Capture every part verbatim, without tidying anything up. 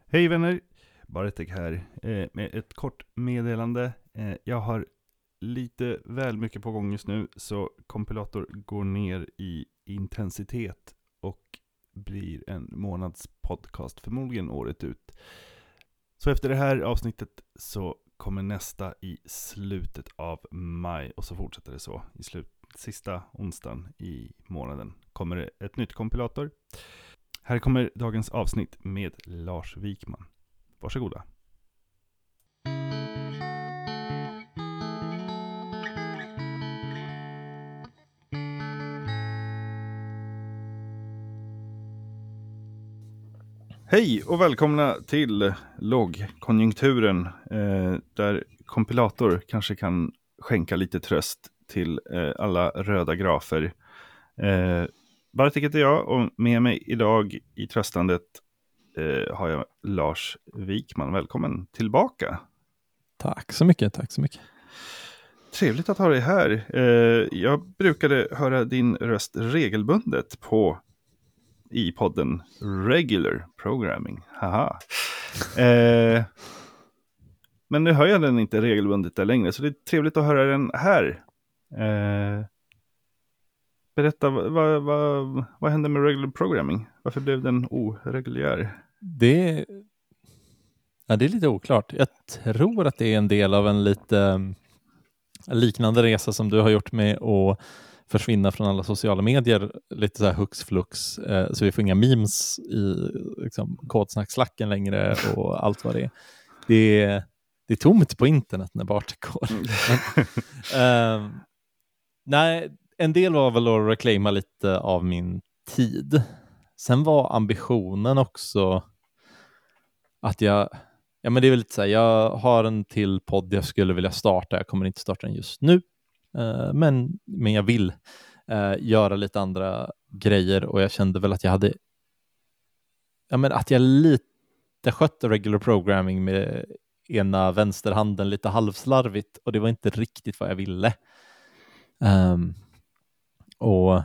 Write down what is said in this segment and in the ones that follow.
Hej vänner, Bartek här eh, med ett kort meddelande. Eh, jag har lite väl mycket på gång just nu, så kompilator går ner i intensitet och blir en månads podcast förmodligen året ut. Så efter det här avsnittet så kommer nästa i slutet av maj och så fortsätter det så. I slut, sista onsdagen i månaden kommer det ett nytt kompilator. Här kommer dagens avsnitt med Lars Wikman. Varsågoda. Hej och välkomna till lågkonjunkturen eh, där kompilator kanske kan skänka lite tröst till eh, alla röda grafer. Eh, Bartek heter jag och med mig idag i tröstandet eh, har jag Lars Wikman. Välkommen tillbaka. Tack så mycket, tack så mycket. Trevligt att ha dig här. Eh, jag brukade höra din röst regelbundet på i podden Regular Programming. Haha. Eh, men nu hör jag den inte regelbundet där längre, så det är trevligt att höra den här. Eh, berätta, vad, vad, vad hände med Regular Programming? Varför blev den oreguljär? Det, ja, det är lite oklart. Jag tror att det är en del av en lite liknande resa som du har gjort med att försvinna från alla sociala medier lite så här hux flux, eh, så vi får inga memes i liksom, kodsnackslacken längre och allt vad det är. Det är, det är tomt på internet när Bartek går. Men, eh, nej, en del var väl att reclaima lite av min tid. Sen var ambitionen också att jag, ja men det är väl lite så här, jag har en till podd jag skulle vilja starta, jag kommer inte starta den just nu. Uh, men, men jag vill uh, göra lite andra grejer och jag kände väl att jag hade ja, men att jag lite skötte regular programming med ena vänsterhanden lite halvslarvigt och det var inte riktigt vad jag ville. Um, och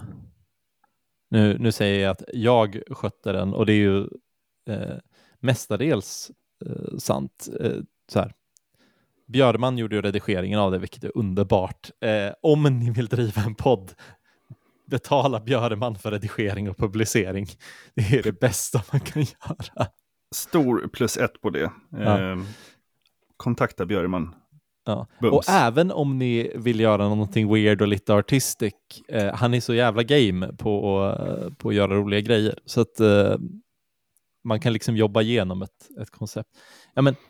nu, nu säger jag att jag skötte den och det är ju uh, mestadels uh, sant. Uh, så här. Björman gjorde ju redigeringen av det, vilket är underbart. Eh, om ni vill driva en podd, betala Björman för redigering och publicering. Det är det bästa man kan göra. Stor plus ett på det. Ja. Eh, kontakta Björman. Ja. Och även om ni vill göra någonting weird och lite artistic, eh, han är så jävla game på, uh, på att göra roliga grejer. Så att uh, man kan liksom jobba igenom ett, ett koncept. Ja, men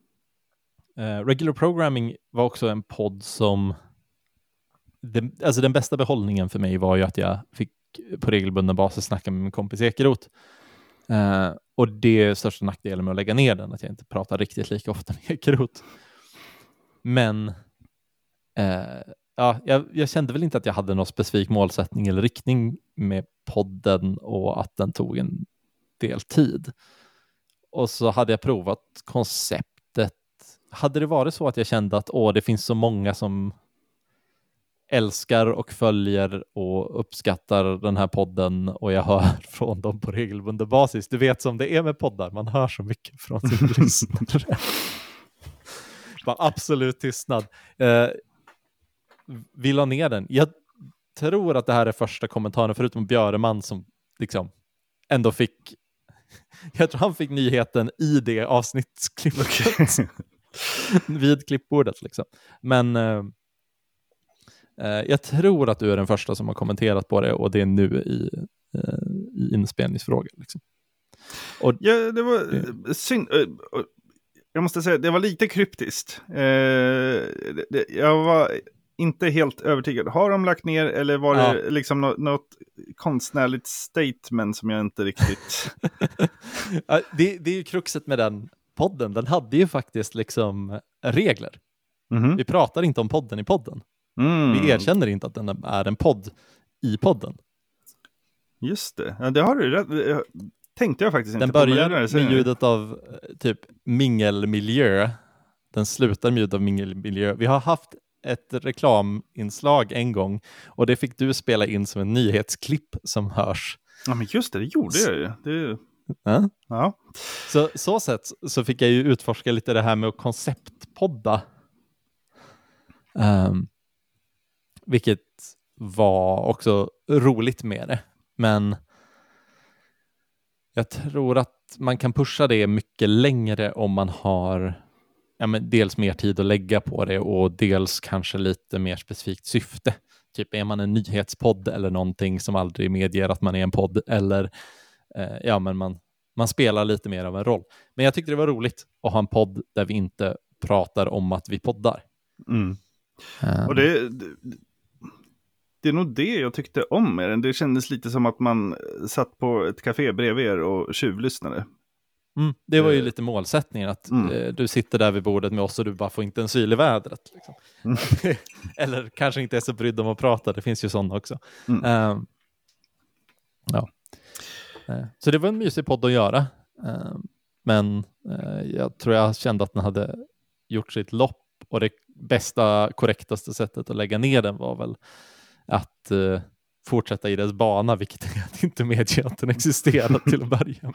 Uh, regular Programming var också en podd som det, alltså den bästa behållningen för mig var ju att jag fick på regelbunden basis snacka med min kompis Ekeroth. Uh, och det är största nackdelen med att lägga ner den, att jag inte pratar riktigt lika ofta med Ekeroth. Men uh, ja, jag, jag kände väl inte att jag hade någon specifik målsättning eller riktning med podden och att den tog en del tid. Och så hade jag provat konceptet. Hade det varit så att jag kände att åh, det finns så många som älskar och följer och uppskattar den här podden och jag hör från dem på regelbunden basis. Du vet som det är med poddar, man hör så mycket från sin lyssnare. Bara absolut tystnad. Eh, vi la ner den. Jag tror att det här är första kommentaren förutom Björman som liksom ändå fick jag tror han fick nyheten i det avsnittsklippet. Vid klippbordet liksom. Men eh, jag tror att du är den första som har kommenterat på det och det är nu i, eh, i inspelningsfrågan liksom. Och, ja, det var eh, synd. Jag måste säga, det var lite kryptiskt. Eh, det, det, jag var inte helt övertygad. Har de lagt ner eller var ja. det liksom något, något konstnärligt statement som jag inte riktigt... ja, det, det är ju kruxet med den podden. Den hade ju faktiskt liksom regler. Mm-hmm. Vi pratar inte om podden i podden. Mm. Vi erkänner inte att den är en podd i podden. Just det. Ja, det har du rätt. Tänkte jag faktiskt inte den på. Den börjar med, med ljudet av typ mingelmiljö. Den slutar med ljudet av mingelmiljö. Vi har haft ett reklaminslag en gång och det fick du spela in som en nyhetsklipp som hörs. Ja, men just det, det gjorde jag ju. Det... Ja. Ja. Så, så sätt så fick jag ju utforska lite det här med att konceptpodda. Um, vilket var också roligt med det. Men jag tror att man kan pusha det mycket längre om man har ja, men dels mer tid att lägga på det och dels kanske lite mer specifikt syfte. Typ är man en nyhetspodd eller någonting som aldrig medger att man är en podd eller eh, ja, men man, man spelar lite mer av en roll. Men jag tyckte det var roligt att ha en podd där vi inte pratar om att vi poddar. Mm. Um, Och det, det, det är nog det jag tyckte om med den. Det kändes lite som att man satt på ett café bredvid er och tjuvlyssnade. Mm, det var ju lite målsättningen att mm. eh, du sitter där vid bordet med oss och du bara får inte en syl i vädret. Liksom. Mm. Eller kanske inte är så brydd om att prata, det finns ju sådana också. Mm. Um, ja. uh, så det var en mysig podd att göra. Uh, men uh, jag tror jag kände att den hade gjort sitt lopp och det bästa, korrektaste sättet att lägga ner den var väl att uh, fortsätta i dess bana, vilket är att inte medge att den existerar till att börja.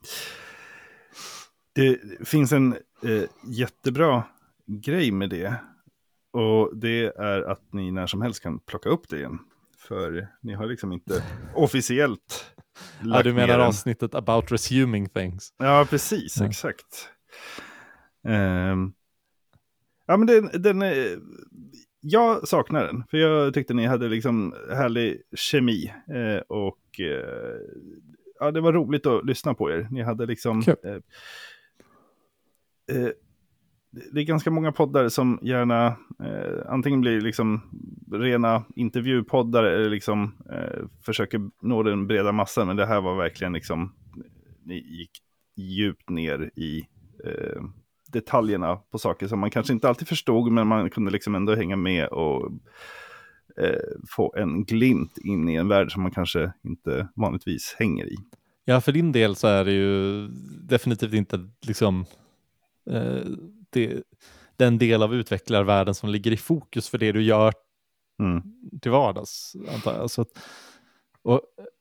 Det finns en eh, jättebra grej med det. Och det är att ni när som helst kan plocka upp det igen. För ni har liksom inte officiellt lagt ja, du menar ner avsnittet about resuming things. Ja, precis. Ja. Exakt. Um, ja, men den, den är, jag saknar den. För jag tyckte ni hade liksom härlig kemi. Eh, och eh, ja, det var roligt att lyssna på er. Ni hade liksom... Cool. Eh, eh, det är ganska många poddar som gärna eh, antingen blir liksom rena intervjupoddar eller liksom eh, försöker nå den breda massan. Men det här var verkligen liksom, ni gick djupt ner i eh, detaljerna på saker som man kanske inte alltid förstod, men man kunde liksom ändå hänga med och eh, få en glimt in i en värld som man kanske inte vanligtvis hänger i. Ja, för din del så är det ju definitivt inte liksom eh, det, den del av utvecklarvärlden som ligger i fokus för det du gör mm. till vardags. Alltså, och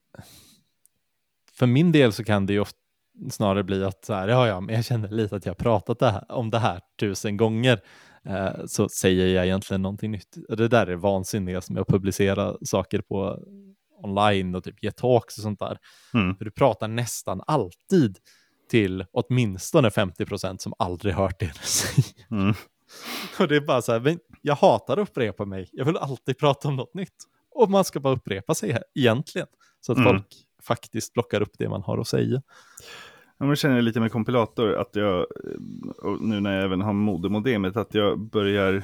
för min del så kan det ju ofta snarare bli att så här, ja, ja, men jag känner lite att jag har pratat det här, om det här tusen gånger, eh, så säger jag egentligen någonting nytt. Det där är vansinnigt som jag publicerar saker på online och typ ge talks och sånt där. Mm. För du pratar nästan alltid till åtminstone femtio procent som aldrig hört det du säger. Mm. Och det är bara så här, men jag hatar att upprepa mig. Jag vill alltid prata om något nytt. Och man ska bara upprepa sig här, egentligen. Så att mm. folk faktiskt plockar upp det man har att säga. Jag känner lite med kompilator att jag, och nu när jag även har modemodemet, att jag börjar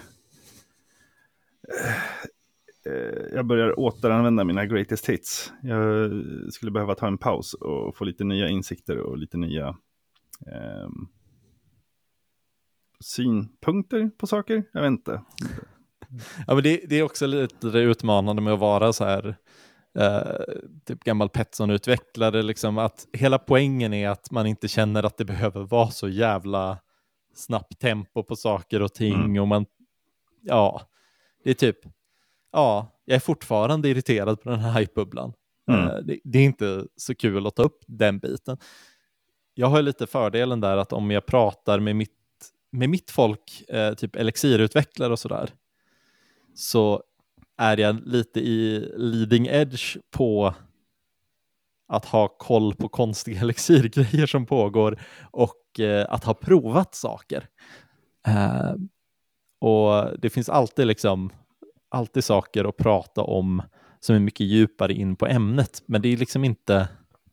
jag börjar återanvända mina greatest hits. Jag skulle behöva ta en paus och få lite nya insikter och lite nya eh, synpunkter på saker. Jag vet inte. Ja, men det, det är också lite det utmanande med att vara så här eh, typ gammal Petson-utvecklare. Liksom, att hela poängen är att man inte känner att det behöver vara så jävla snabbt tempo på saker och ting. Mm. Och man, ja, det är typ ja, jag är fortfarande irriterad på den här hype-bubblan. Mm. Uh, det, det är inte så kul att ta upp den biten. Jag har lite fördelen där att om jag pratar med mitt, med mitt folk, eh, typ elixirutvecklare och sådär, så är jag lite i leading edge på att ha koll på konstiga elixirgrejer som pågår och eh, att ha provat saker. Uh, och det finns alltid liksom alltid saker att prata om som är mycket djupare in på ämnet, men det är liksom inte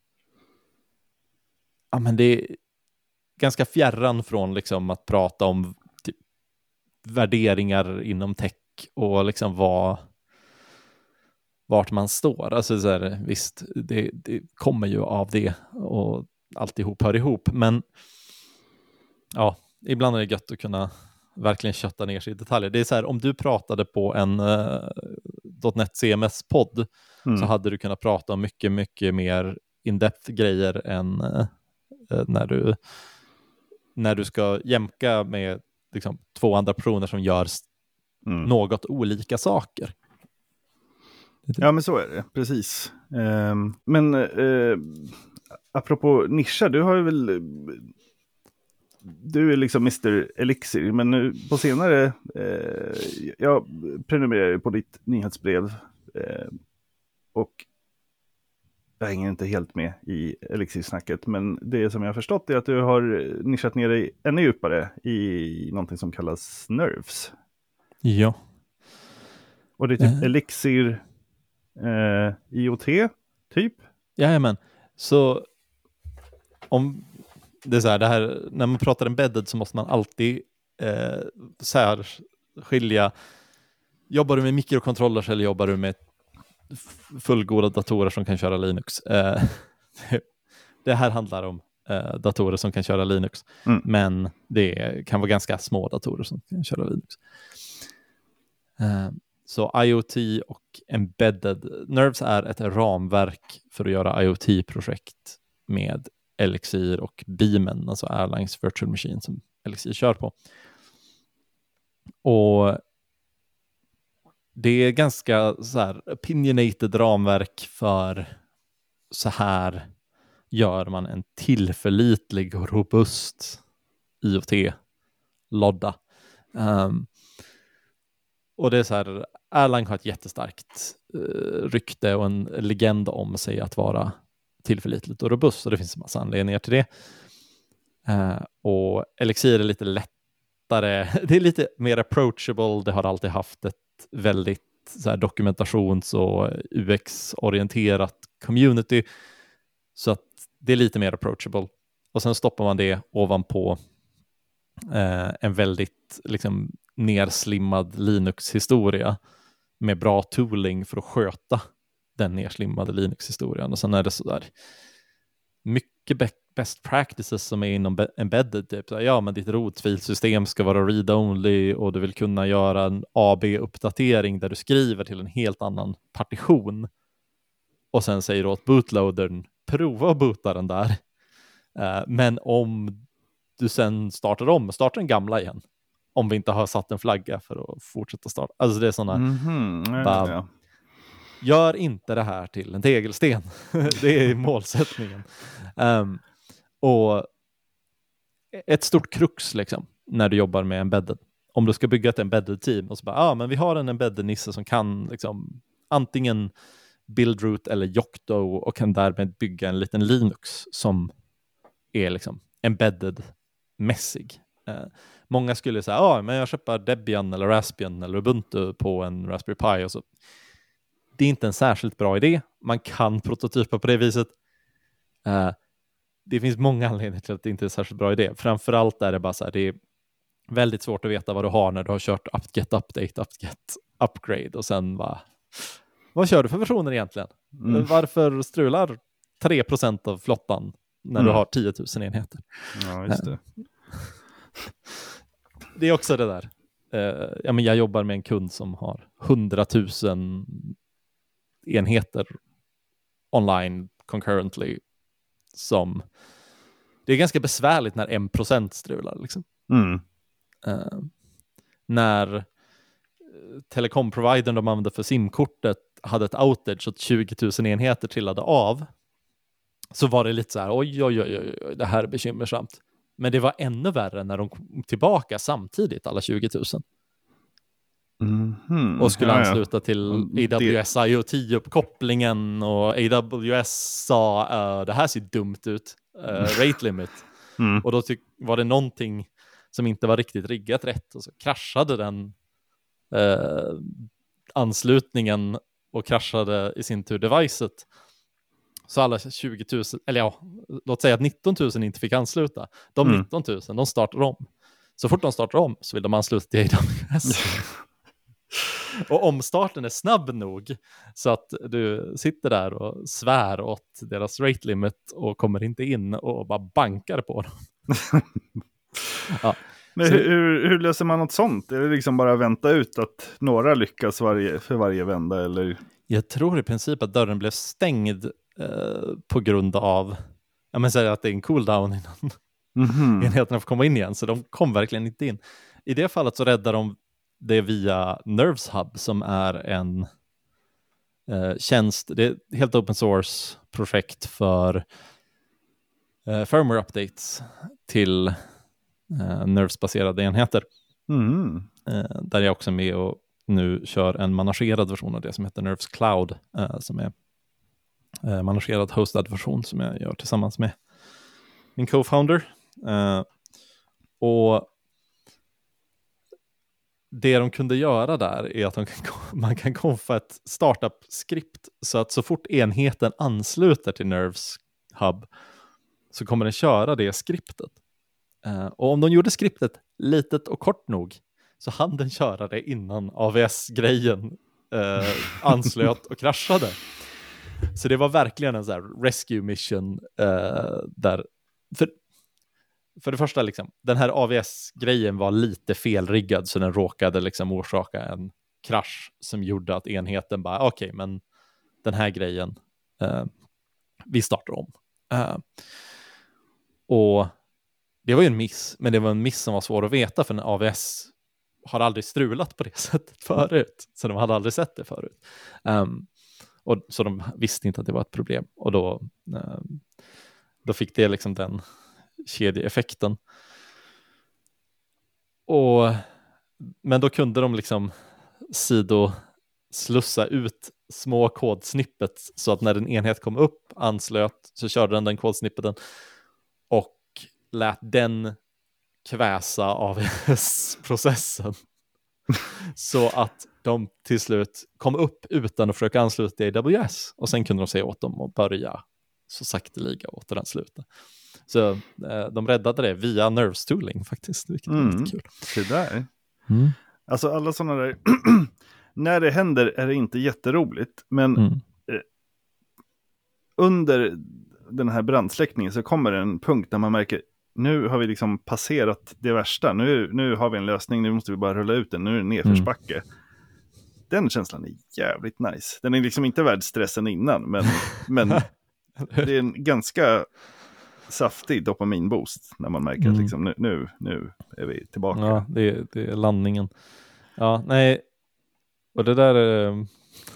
ja, men det är ganska fjärran från liksom att prata om typ värderingar inom tech och liksom vad vart man står. Alltså så här, visst, det, det kommer ju av det och alltihop hör ihop, men ja, ibland är det gött att kunna verkligen kötta ner sig i detaljer. Det är så här, om du pratade på en uh, .NET C M S-podd mm. så hade du kunnat prata om mycket, mycket mer in-depth grejer än uh, när du när du ska jämka med liksom, två andra personer som gör mm. något olika saker. Ja, men så är det, precis. Um, men uh, apropå nischa, du har ju väl... Du är liksom mister Elixir, men nu på senare... Eh, jag prenumererar ju på ditt nyhetsbrev. Eh, och jag hänger inte helt med i Elixir-snacket, men det som jag har förstått är att du har nischat ner dig ännu djupare i någonting som kallas nerves. Ja. Och det är typ Uh. Elixir eh, I O T, typ? Jajamän. Så om det är så här, det här, när man pratar embedded så måste man alltid eh, så här, skilja, jobbar du med mikrocontrollers eller jobbar du med fullgoda datorer som kan köra Linux? Eh, det här handlar om eh, datorer som kan köra Linux, mm. men det kan vara ganska små datorer som kan köra Linux. Eh, så IoT och embedded, Nerves är ett ramverk för att göra IoT-projekt med Elixir och Beamen, alltså Erlangs virtual machine som Elixir kör på. Och det är ganska så här opinionated ramverk för så här gör man en tillförlitlig och robust IoT-lodda. Um, och det är så här, Erlang har ett jättestarkt uh, rykte och en legend om sig att vara tillförlitligt och robust, och det finns en massa anledningar till det. Uh, och Elixir är lite lättare, det är lite mer approachable, det har alltid haft ett väldigt så här, dokumentations- och U X-orienterat community, så att det är lite mer approachable. Och sen stoppar man det ovanpå eh, en väldigt liksom, nerslimmad Linux-historia med bra tooling för att sköta den nerslimmade Linux-historien. Och sen är det sådär mycket be- best practices som är inom be- embedded. Typ. Ja, men ditt rotfilsystem ska vara read-only och du vill kunna göra en A B-uppdatering där du skriver till en helt annan partition. Och sen säger du åt bootloadern, prova att boota den där. Uh, men om du sen startar om, startar den gamla igen. Om vi inte har satt en flagga för att fortsätta starta. Alltså det är sådana... Mm-hmm. Ja, bara, ja. Gör inte det här till en tegelsten. Det är målsättningen. Um, och ett stort krux liksom, när du jobbar med embedded. Om du ska bygga ett embedded team och så bara, ja ah, men vi har en embedded nisse som kan liksom antingen Buildroot eller Yocto och kan därmed bygga en liten Linux som är liksom embedded-mässig. Uh, många skulle säga, ja ah, men jag köper Debian eller Raspbian eller Ubuntu på en Raspberry Pi och så. Det är inte en särskilt bra idé. Man kan prototypa på det viset. Uh, det finns många anledningar till att det inte är en särskilt bra idé. Framförallt är det bara så här, det är väldigt svårt att veta vad du har när du har kört apt-get update, apt-get upgrade och sen bara, vad kör du för versioner egentligen? Mm. Varför strular tre procent av flottan när mm. du har tio tusen enheter? Ja, just det. Det är också det där. Uh, ja, men jag jobbar med en kund som har hundratusen enheter online concurrently, som det är ganska besvärligt när en procent strular liksom. Mm. Uh, när telekomprovidern de använde för simkortet hade ett outage så att tjugo tusen enheter trillade av, så var det lite så här, oj oj oj oj, det här är bekymmersamt. Men det var ännu värre när de kom tillbaka samtidigt, alla tjugo tusen. Mm-hmm. Och skulle ja, ansluta ja. till A W S I O T-uppkopplingen, och A W S sa uh, det här ser dumt ut, uh, rate limit. Mm. Och då ty- var det någonting som inte var riktigt riggat rätt, och så kraschade den uh, anslutningen och kraschade i sin tur devicet. Så alla tjugo tusen, eller ja, låt säga att nitton tusen inte fick ansluta. De mm. nitton tusen, de startar om. Så fort de startar om så vill de ansluta till A W S. Och omstarten är snabb nog så att du sitter där och svär åt deras rate limit och kommer inte in och bara bankar på dem. Ja. Men så, hur, hur löser man något sånt? Är det liksom bara vänta ut att några lyckas varje, för varje vända? Eller? Jag tror i princip att dörren blev stängd eh, på grund av, jag menar säga att det är en cooldown innan mm-hmm. enheterna får komma in igen. Så de kom verkligen inte in. I det fallet så räddar de det via Nerves Hub, som är en eh, tjänst, det är ett helt open source projekt för uh, firmware updates till uh, Nerves-baserade enheter. Mm. Uh, där jag också är med och nu kör en managerad version av det som heter Nerves Cloud, uh, som är uh, managerad hostad version som jag gör tillsammans med min co-founder. Uh, och det de kunde göra där är att de kan, man kan konfa ett startup-skript så att så fort enheten ansluter till Nerves hub så kommer den köra det skriptet. Uh, och om de gjorde skriptet litet och kort nog så hann den köra det innan A V S-grejen uh, anslöt och kraschade. Så det var verkligen en så här rescue mission uh, där. För, för det första, liksom, den här A V S-grejen var lite felriggad så den råkade liksom orsaka en krasch som gjorde att enheten bara, okej, okay, men den här grejen, uh, vi startar om. Uh, och det var ju en miss, men det var en miss som var svår att veta för en A V S har aldrig strulat på det sättet förut. Så de hade aldrig sett det förut. Um, och, så de visste inte att det var ett problem. Och då, um, då fick det liksom den kedjeeffekten. Och, men då kunde de liksom sido slussa ut små kodsnippets så att när en enhet kom upp, anslöt, så körde den den kodsnippeten och lät den kväsa A V S-processen så att de till slut kom upp utan att försöka ansluta till A W S och sen kunde de säga åt dem att börja så sakteliga återansluta. Så eh, de räddade det via Nerves tooling faktiskt, vilket är Mm. lite kul. Det där. Mm. Alltså alla sådana där, när det händer är det inte jätteroligt, men Mm. eh, under den här brandsläckningen så kommer en punkt där man märker, nu har vi liksom passerat det värsta, nu, nu har vi en lösning, nu måste vi bara rulla ut den, nu är det nedförsbacke. Mm. Den känslan är jävligt nice. Den är liksom inte värd stressen innan, men, men det är en ganska saftig dopaminboost när man märker mm. att liksom, nu, nu, nu är vi tillbaka. Ja, det är, det är landningen. Ja, nej. Och det där är...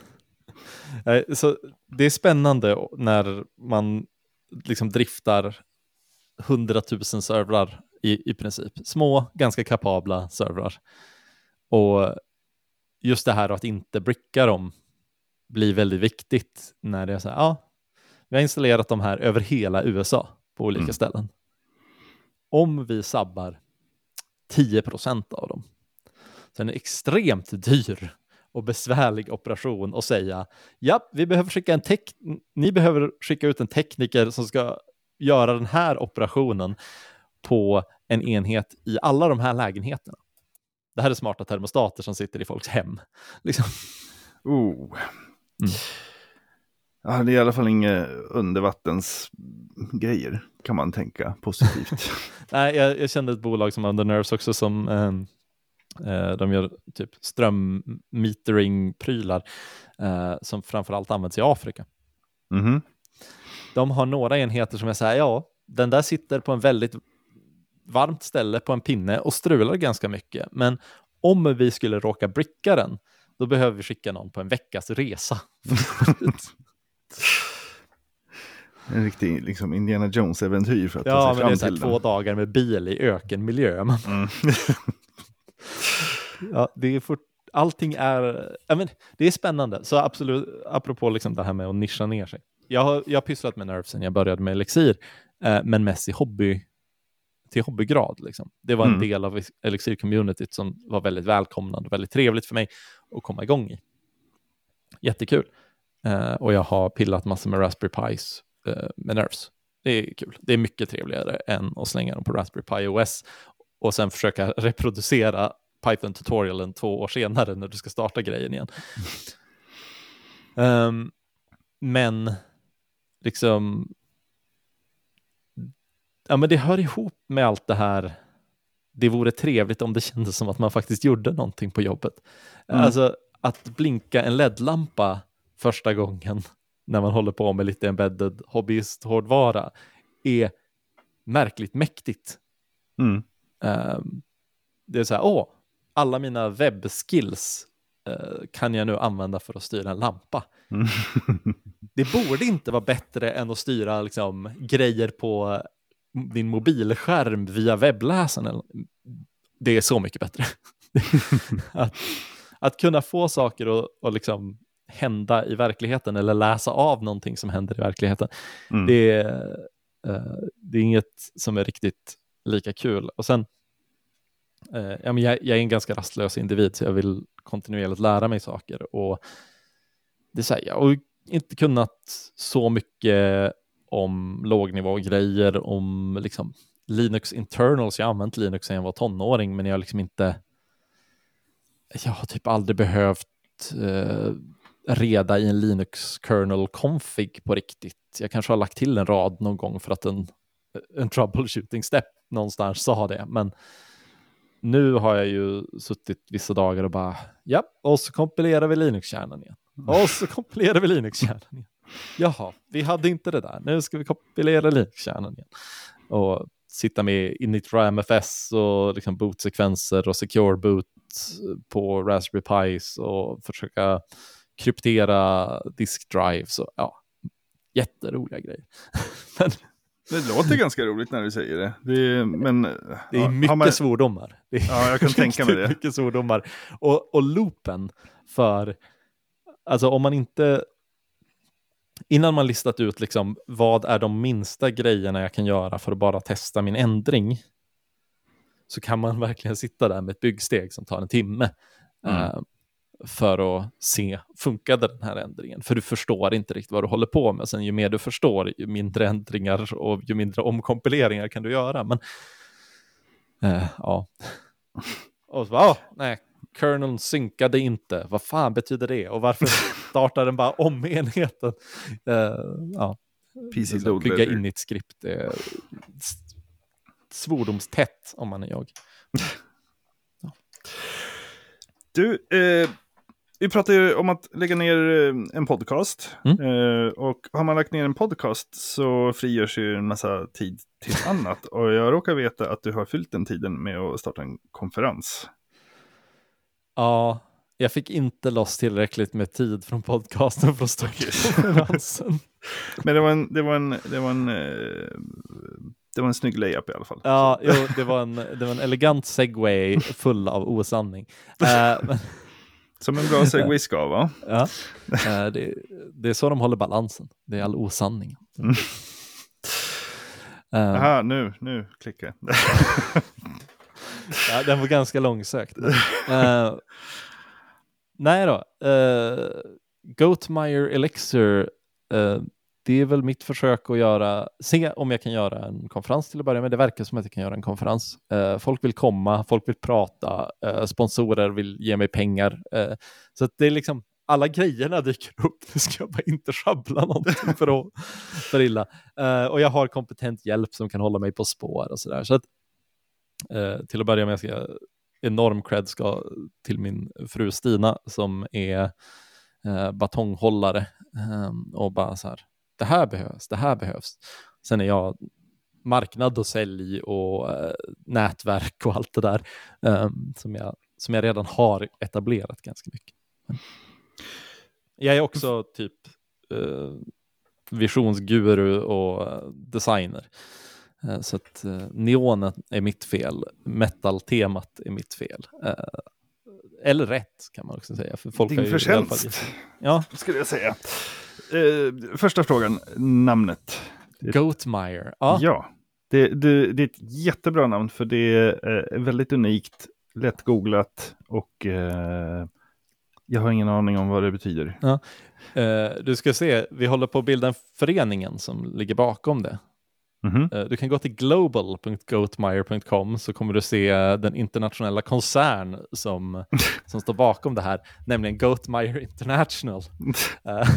Nej, så det är spännande när man liksom driftar hundratusen servrar i, i princip. Små, ganska kapabla servrar. Och just det här att inte bricka dem blir väldigt viktigt när det är så här, ja, vi har installerat de här över hela U S A på olika mm. ställen. Om vi sabbar tio procent av dem, så är det en extremt dyr och besvärlig operation att säga, ja, vi behöver skicka en tek- ni behöver skicka ut en tekniker som ska göra den här operationen på en enhet i alla de här lägenheterna. Det här är smarta termostater som sitter i folks hem. Liksom. Oh. Mm. Ja, det är i alla fall inga undervattensgrejer, kan man tänka positivt. Nej, jag, jag kände ett bolag som Under Nerves också som eh, eh, de gör typ strömmetering-prylar eh, som framförallt används i Afrika. Mm-hmm. De har några enheter som jag säger, ja, den där sitter på en väldigt varmt ställe på en pinne och strular ganska mycket. Men om vi skulle råka bricka den, då behöver vi skicka någon på en veckas resa. En riktig liksom Indiana Jones-äventyr för att ja, ta sig men fram det är så här till två den. dagar med bil i ökenmiljö. Mm. Ja, det är fort, allting är, ja, men det är spännande. Så absolut, apropå liksom det här med att nischa ner sig. Jag har, jag har pysslat med Nerves sen jag började med Elixir, eh, men mest i hobby, till hobbygrad. Liksom. Det var en mm. del av Elixir-communityt som var väldigt välkomnande, väldigt trevligt för mig att komma igång i. Jättekul. Uh, och jag har pillat massor med Raspberry Pis uh, med Nerves. Det är kul. Det är mycket trevligare än att slänga dem på Raspberry Pi O S och sen försöka reproducera Python-tutorialen två år senare när du ska starta grejen igen. um, men liksom ja, men det hör ihop med allt det här. Det vore trevligt om det kändes som att man faktiskt gjorde någonting på jobbet. Mm. Alltså att blinka en L E D-lampa första gången när man håller på med lite embedded hobbyist-hårdvara är märkligt mäktigt. Mm. Um, det är så här, åh, alla mina webbskills uh, kan jag nu använda för att styra en lampa. Mm. Det borde inte vara bättre än att styra liksom, grejer på din mobilskärm via webbläsaren. Det är så mycket bättre. att, att kunna få saker att och liksom hända i verkligheten eller läsa av någonting som händer i verkligheten. Mm. Det, är, uh, det är inget som är riktigt lika kul. Och sen, uh, ja, men jag, jag är en ganska rastlös individ, så jag vill kontinuerligt lära mig saker. Och det säger jag. Och inte kunnat så mycket om lågnivågrejer, om liksom Linux internals. Jag har använt Linux sedan jag var tonåring, men jag har liksom inte jag har typ aldrig behövt uh, reda i en Linux kernel config på riktigt. Jag kanske har lagt till en rad någon gång för att en, en troubleshooting step någonstans sa det, men nu har jag ju suttit vissa dagar och bara, ja, och så kompilerar vi Linux-kärnan igen. Och så kompilerar vi Linux-kärnan igen. Jaha, vi hade inte det där. Nu ska vi kompilera Linux-kärnan igen. Och sitta med init.ramfs och liksom bootsekvenser och secure boot på Raspberry Pis och försöka kryptera diskdrives och ja, jätteroliga grejer. Men det låter ganska roligt när du säger det. Det är, men, det är ja, mycket man... svordomar. Det är ja, jag kan tänka mig det. Mycket svordomar. Och, och loopen för, alltså om man inte, innan man listat ut liksom, vad är de minsta grejerna jag kan göra för att bara testa min ändring, så kan man verkligen sitta där med ett byggsteg som tar en timme. Mm. Uh, för att se, funkade den här ändringen? För du förstår inte riktigt vad du håller på med. Sen ju mer du förstår, ju mindre ändringar och ju mindre omkompileringar kan du göra. Men äh, ja. Och så bara, nej, kerneln synkade inte. Vad fan betyder det? Och varför startar den bara om enheten? Uh, ja. P C load bygga in i ett skript är svordomstätt om man är jag. Ja. Du, eh, vi pratar ju om att lägga ner en podcast. Mm. Eh, och har man lagt ner en podcast så frigörs ju en massa tid till annat. Och jag råkar veta att du har fyllt den tiden med att starta en konferens. Ja, jag fick inte loss tillräckligt med tid från podcasten för att starta konferensen. Men det var en, det var en, det var en, det var en snygg layup i alla fall. Ja, jo, det var en, det var en elegant segway full av osanning. Uh, men... Som en bra segway ska, va? Ja, uh, det, det är så de håller balansen. Det är all osanning. Mm. Uh, Aha, nu, nu klickar ja, den var ganska långsökt. Uh, nej då. Uh, Goatmeyer Elixir, uh, det är väl mitt försök att göra, se om jag kan göra en konferens till att börja med. Det verkar som att jag kan göra en konferens. Uh, folk vill komma, folk vill prata, uh, sponsorer vill ge mig pengar. Uh, så att det är liksom, alla grejerna dyker upp. Nu ska jag bara inte schabbla någonting för, att, för illa. Uh, och jag har kompetent hjälp som kan hålla mig på spår och sådär. Så att uh, till att börja med ska jag enorm cred ska till min fru Stina som är uh, batonghållare um, och bara så här, det här behövs, det här behövs. Sen är jag marknad och sälj och uh, nätverk och allt det där um, som, jag, som jag redan har etablerat ganska mycket. Men jag är också typ uh, visionsguru och designer. Uh, så att uh, neonen är mitt fel. Metal-temat är mitt fel. Uh, eller rätt kan man också säga. För folk Din har ju förtjänst, ja, skulle jag säga. Uh, första frågan, namnet. Goatmeyer. Ja, ja det, det, det är ett jättebra namn för det är uh, väldigt unikt, lätt googlat och uh, jag har ingen aning om vad det betyder. Ja. Uh, du ska se, vi håller på att bilda en föreningen som ligger bakom det. Mm-hmm. Uh, du kan gå till global punkt goatmeyer punkt com så kommer du se den internationella koncern som, som står bakom det här, nämligen Goatmeyer International. Uh,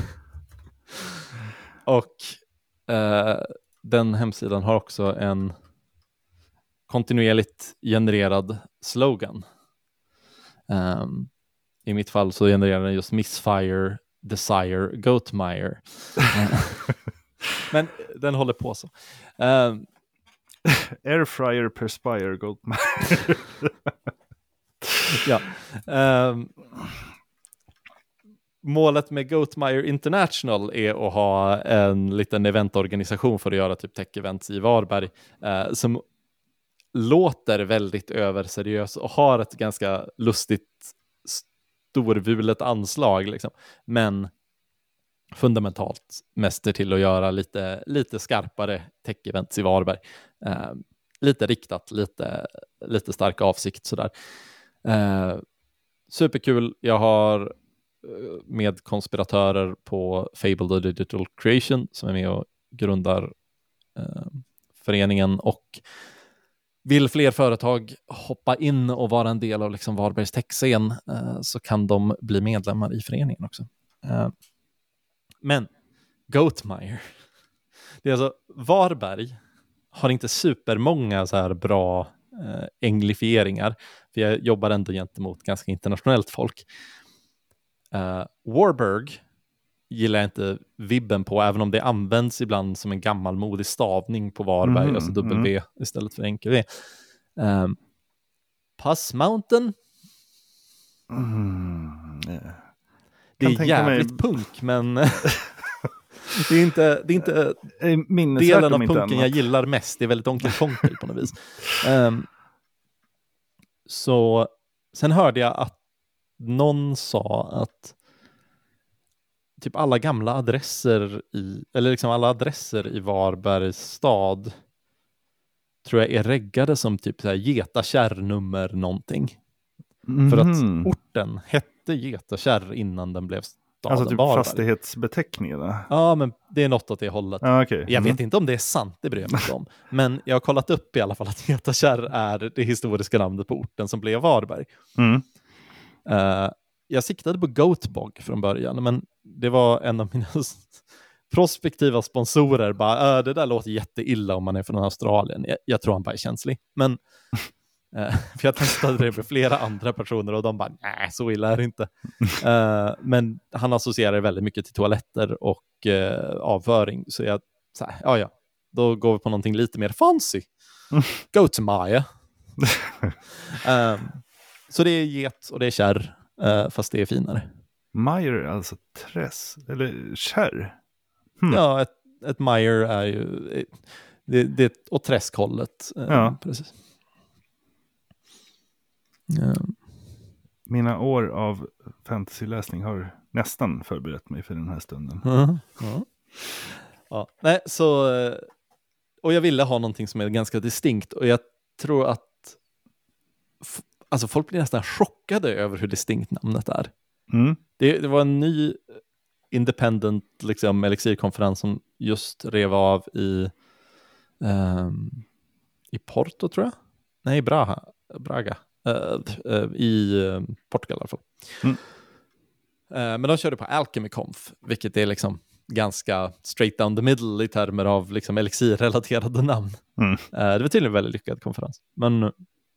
och uh, den hemsidan har också en kontinuerligt genererad slogan. Um, I mitt fall så genererar den just Misfire, Desire, Goatmeyer. Uh, men den håller på så. Um, Airfryer, Perspire, Goatmeyer. ja. Um, målet med Goatmire International är att ha en liten eventorganisation för att göra typ tech-events i Varberg eh, som låter väldigt överseriös och har ett ganska lustigt storvulet anslag liksom. Men fundamentalt mest är till att göra lite, lite skarpare tech-events i Varberg. Eh, lite riktat, lite, lite stark avsikt sådär. Eh, superkul. Jag har med konspiratörer på Fable Digital Creation som är med och grundar eh, föreningen, och vill fler företag hoppa in och vara en del av liksom Varbergs techscen eh, så kan de bli medlemmar i föreningen också. Eh, men Goatmire, det är alltså Varberg har inte supermånga så här bra eh, englifieringar, för jag jobbar ändå gentemot ganska internationellt folk. Uh, Warburg gillar jag inte vibben på, även om det används ibland som en gammalmodig stavning på Varberg, Mm, alltså W mm. istället för enkel V. Um, Pass Mountain. Mm, yeah. Det Kan är tänka mig- jävligt punk, men det är inte, det är inte Eh, minnesvärt delen av om inte punken annat. jag gillar mest. Det är väldigt onkel konkel på något vis. Um, så sen hörde jag att någon sa att typ alla gamla adresser i, eller liksom alla adresser i Varbergs stad tror jag är reggade som typ så här Getakärr-nummer någonting. Mhm. För att orten hette Getakärr innan den blev staden Alltså typ Varberg. fastighetsbeteckningarna. Ja, men det är något åt det hållet. Ja, okej. Jag Mm. vet inte om det är sant, det bryr jag mig inte om. Men jag har kollat upp i alla fall att Getakärr är det historiska namnet på orten som blev Varberg. Mm. Uh, jag siktade på Goatbog från början, men det var en av mina prospektiva sponsorer. Bara, uh, det där låter jätteilla om man är från Australien. Jag, jag tror han bara är känslig. Men uh, för jag testade det med flera andra personer och de bara, nej, så illa är det inte. Uh, men han associerar väldigt mycket till toaletter och uh, avföring. Så jag, så här, ja ja, då går vi på någonting lite mer fancy. Goatmire. um, så det är get och det är kärr. Uh, fast det är finare. Meyer, alltså träss, eller kärr. Hmm. Ja, ett, ett mire är ju det, det åt träskhållet. Uh, Ja. Precis. Ja. Mina år av fantasyläsning har nästan förberett mig för den här stunden. Uh, ja. Ja. Nej, så uh, och jag ville ha någonting som är ganska distinkt, och jag tror att f- alltså folk blir nästan chockade över hur distinkt namnet är. Mm. Det, det var en ny independent liksom, elixirkonferens som just rev av i um, i Porto, tror jag. Nej, Braga. Braga. Uh, uh, I uh, Portugal i alla fall. Mm. Uh, men de körde på Alchemy Conf, vilket är liksom ganska straight down the middle i termer av liksom elixir-relaterade namn. Mm. Uh, det var tydligen en väldigt lyckad konferens. Men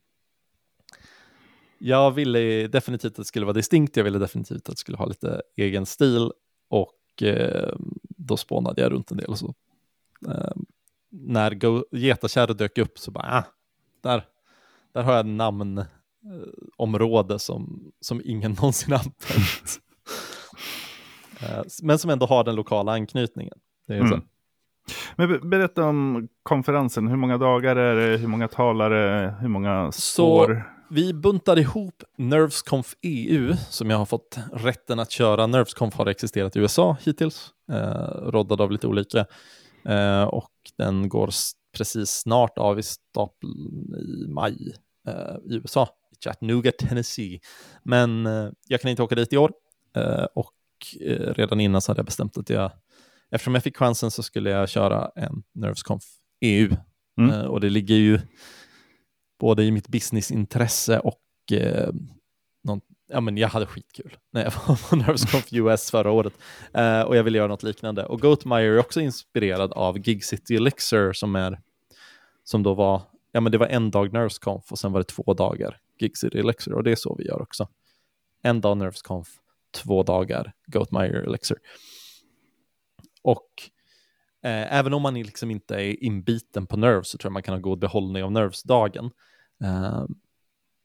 jag ville definitivt att det skulle vara distinkt. Jag ville definitivt att det skulle ha lite egen stil. Och eh, då spånade jag runt en del och så. Eh, när Go- Getakärr dök upp så bara, ah, där, där har jag ett namnområde eh, som, som ingen någonsin använt. eh, men som ändå har den lokala anknytningen. Det är Mm. så. Men be- berätta om konferensen. Hur många dagar är det? Hur många talare? Hur många spår? Vi buntade ihop NervsConf E U, som jag har fått rätten att köra. NervsConf har existerat i U S A hittills, eh, roddad av lite olika. Eh, och den går s- precis snart av i stapeln i maj eh, i U S A, i Chattanooga, Tennessee. Men eh, jag kan inte åka dit i år. Eh, och eh, redan innan så hade jag bestämt att jag, eftersom jag fick chansen så skulle jag köra en NervsConf E U. Mm. Eh, och det ligger ju både i mitt businessintresse och eh, någon, ja, men jag hade skitkul när jag var på NervsConf U S förra året. Eh, och jag ville göra något liknande. Och Goatmire är också inspirerad av Gig City Elixir som är som då var, ja men det var en dag NervsConf och sen var det två dagar Gig City Elixir, och det är så vi gör också. En dag NervsConf, två dagar Goatmire Elixir. Och Eh, även om man liksom inte är inbiten på Nerves så tror jag man kan ha god behållning av Nerves-dagen. Eh,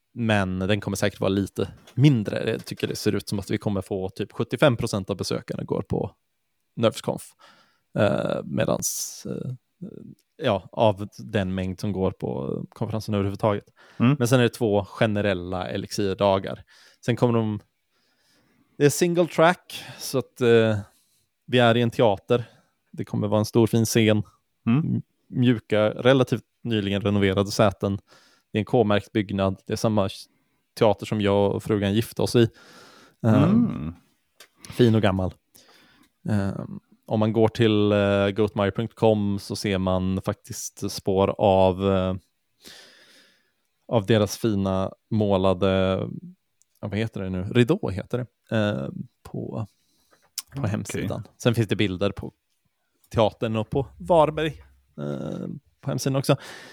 men den kommer säkert vara lite mindre. Jag tycker det ser ut som att vi kommer få typ sjuttiofem procent av besökarna går på NervsConf. Uh, medans uh, ja, av den mängd som går på konferensen överhuvudtaget. Mm. Men sen är det två generella Elixir-dagar. Sen kommer de... Det är single track, så att uh, vi är i en teater. Det kommer vara en stor fin scen. Mm. Mjuka, relativt nyligen renoverade säten. Det är en K-märkt byggnad. Det är samma teater som jag och frugan gifte oss i. Um, mm. Fin och gammal. Um, om man går till uh, goatmeyer punkt com så ser man faktiskt spår av uh, av deras fina målade, vad heter det nu? Ridå heter det. Uh, på, på okay. hemsidan. Sen finns det bilder på teatern och på Varberg uh, på hemsidan också.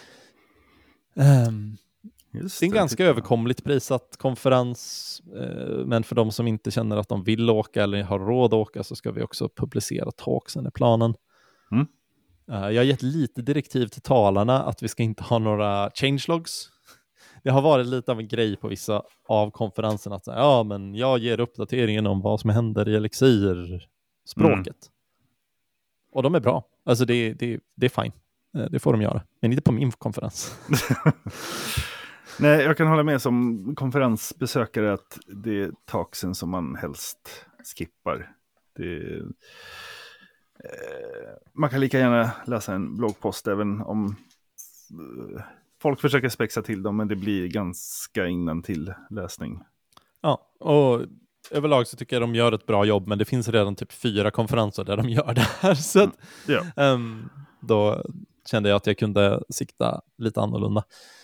Um, Just det är en ganska överkomligt prissatt konferens, eh, men för de som inte känner att de vill åka eller har råd att åka så ska vi också publicera talksen i planen. Mm. Uh, jag har gett lite direktiv till talarna att vi ska inte ha några changelogs. Det har varit lite av en grej på vissa av konferenserna att säga, ja, men jag ger uppdateringen om vad som händer i Elixir-språket. Mm. Och de är bra. Alltså det, det, det är fine. Det får de göra. Men inte på min konferens. Nej, jag kan hålla med som konferensbesökare att det är talksen som man helst skippar. Det, eh, man kan lika gärna läsa en bloggpost även om eh, folk försöker spexa till dem, men det blir ganska innantill läsning. Ja, och överlag så tycker jag de gör ett bra jobb, men det finns redan typ fyra konferenser där de gör det här. Så att, mm, ja. um, då kände jag att jag kunde sikta lite annorlunda.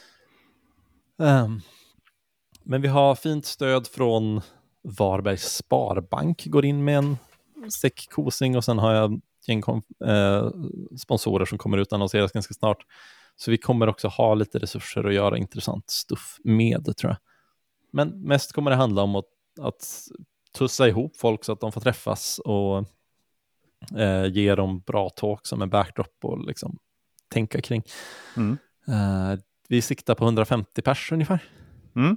Um, men vi har fint stöd från Varbergs Sparbank, går in med en säckkosing, och sen har jag en kom- eh, sponsorer som kommer ut annonseras ganska snart. Så vi kommer också ha lite resurser att göra intressant stuff med, tror jag. Men mest kommer det handla om att, att tussa ihop folk så att de får träffas och eh, ge dem bra talk som en backdrop och liksom tänka kring. Mm. Uh, vi siktar på hundrafemtio pers ungefär. Mm.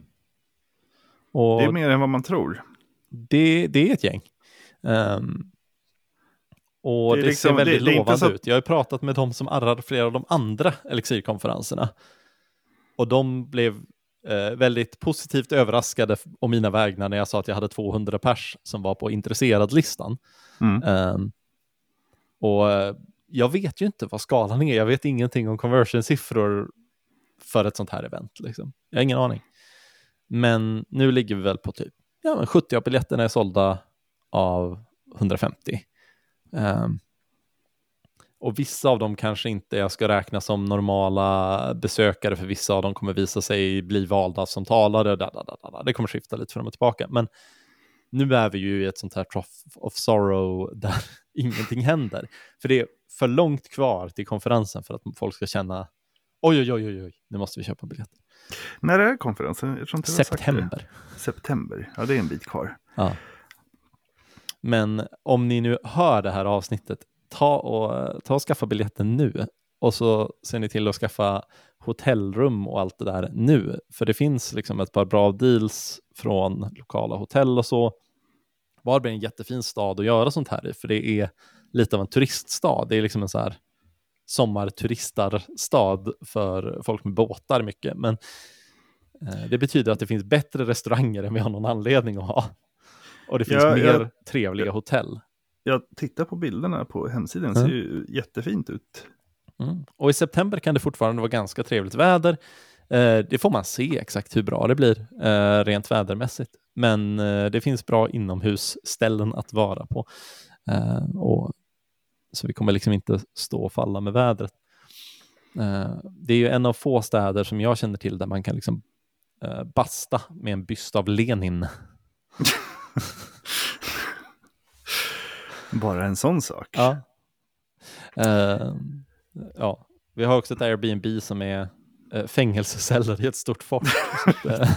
Och det är mer än vad man tror. Det, det är ett gäng. Um, och det, det liksom, ser väldigt det, det lovande så... ut. Jag har pratat med de som arrar flera av de andra Elixir-konferenserna. Och de blev eh, väldigt positivt överraskade om mina vägnar när jag sa att jag hade tvåhundra pers som var på intresserad-listan. Mm. Um, och jag vet ju inte vad skalan är. Jag vet ingenting om conversion-siffror för ett sånt här event. Liksom. Jag har ingen aning. Men nu ligger vi väl på typ ja, men sjuttio av biljetterna är sålda av hundrafemtio. Um, och vissa av dem kanske inte jag ska räkna som normala besökare, för vissa av dem kommer visa sig bli valda som talare. Da, da, da, da. Det kommer skifta lite fram och tillbaka. Men nu är vi ju i ett sånt här trough of sorrow där ingenting händer. För det är för långt kvar till konferensen för att folk ska känna oj, oj, oj, oj, nu måste vi köpa biljetter. När är konferensen? Jag tror inte September. September, ja, det är en bit kvar. Ja. Men om ni nu hör det här avsnittet, ta och, ta och skaffa biljetten nu. Och så ser ni till att skaffa hotellrum och allt det där nu. För det finns liksom ett par bra deals från lokala hotell och så. Varberg är en jättefin stad att göra sånt här i, för det är lite av en turiststad. Det är liksom en så här sommarturistarstad för folk med båtar mycket. Men eh, det betyder att det finns bättre restauranger än vi har någon anledning att ha. Och det finns ja, mer jag, trevliga hotell. Jag tittar på bilderna på hemsidan. Det ser mm. ju jättefint ut. Mm. Och i september kan det fortfarande vara ganska trevligt väder. Eh, det får man se exakt hur bra det blir eh, rent vädermässigt. Men eh, det finns bra inomhusställen att vara på. Eh, och så vi kommer liksom inte stå och falla med vädret. Eh, det är ju en av få städer som jag känner till där man kan liksom eh, basta med en byst av Lenin. Bara en sån sak. Ja. Uh, ja. Vi har också ett Airbnb som är uh, fängelseceller i ett stort fort. uh.